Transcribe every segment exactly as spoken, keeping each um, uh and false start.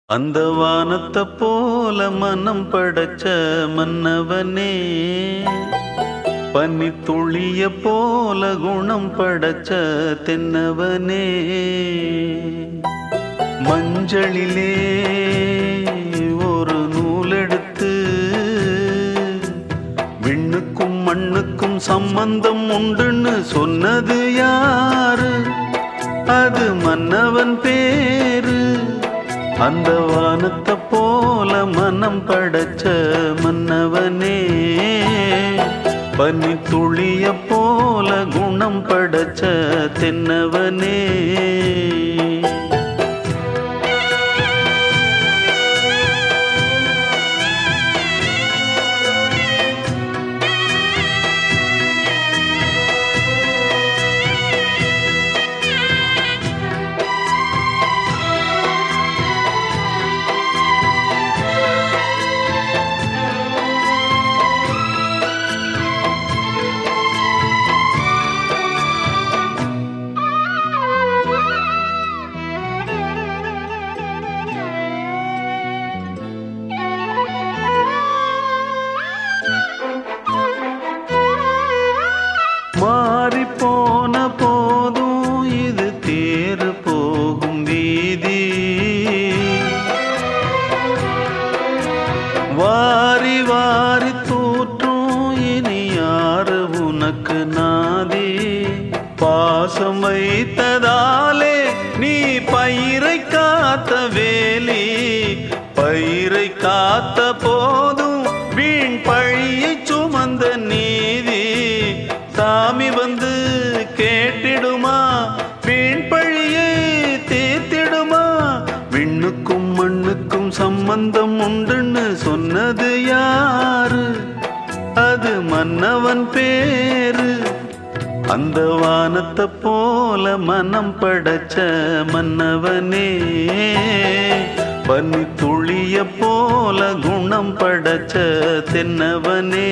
அந்த வானத்தை போல மனம் படைச்ச மன்னவனே, பனி துளிய போல குணம் படைச்ச தென்னவனே, மஞ்சளிலே ஒரு நூலெடுத்து விண்ணுக்கும் மண்ணுக்கும் சம்பந்தம் உண்டுன்னு சொன்னது யாரு? அது மன்னவன் பேரு. அந்த வானத்தை போல மனம் படைச்ச மன்னவனே, பனி துளிய போல குணம் படைச்ச தென்னவனே. மாறி போன போதும் இது தேறு போகும் வீதி, வாரி வாரி தூற்றும் இனி யாரு உனக்கு நாதி? பாசம் வைத்ததாலே நீ பயிரை காத்த வேலி, பயிரை காத்த போதும் வீண் பழியை சுமந்த நீதி சாமி வந்து கேட்டிடுமா? வீண் பழியை தீர்த்திடுமா? விண்ணுக்கும் மண்ணுக்கும் சம்பந்தம் உண்டுன்னு சொன்னது யாரு? அது மன்னவன் பேரு. அந்த வானத்தை போல மனம் படைச்ச மன்னவனே, பனி துளிய போல குணம் படைச்ச தென்னவனே.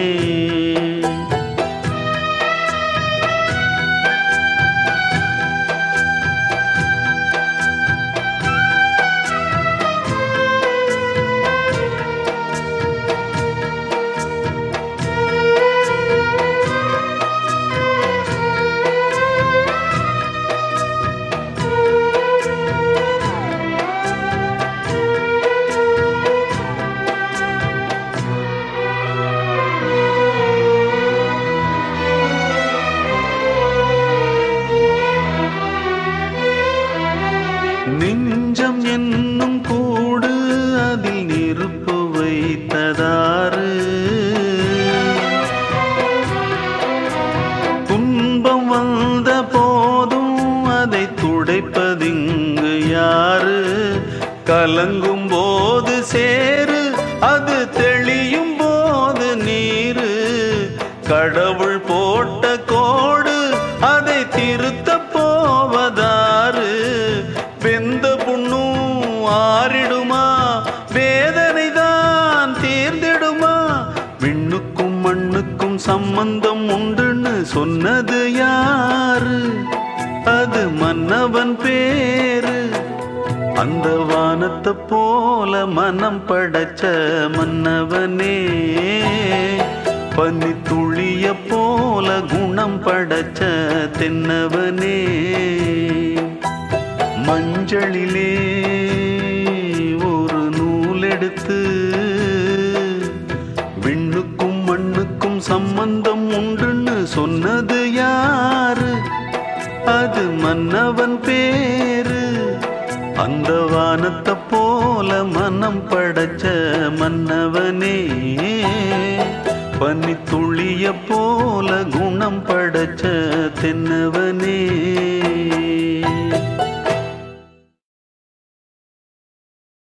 நெஞ்சம் என்னும் கூடு அதில் நெருப்பு வைத்ததாறு? துன்பம் வந்த போதும் அதை துடைப்பதிங்கு யாரு? கலங்கும் போது சேரு, அது தெளியும் போது நீரு. கடவுள் போட்ட கோடு அதை திருத்த போவதாறு? வெந்த புண்ணும் ஆறிடுமா? வேதனை தான் தீர்ந்திடுமா? விண்ணுக்கும் மண்ணுக்கும் சம்பந்தம் உண்டுன்னு சொன்னது யாரு? அது மன்னவன் பேரு. அந்த வானத்தை போல மனம் படைச்ச மன்னவனே, பனி துளிய போல குணம் படைச்ச தென்னவனே, மஞ்சளிலே ஒரு நூலெடுத்து விண்ணுக்கும் மண்ணுக்கும் சம்பந்தம் உண்டுன்னு சொன்னது யாரு? அது மன்னவன் பேரு. அந்த வானத்தை போல மனம் படைச்ச மன்னவனே, பனி துளிய போல குணம் படைச்ச தென்னவனே.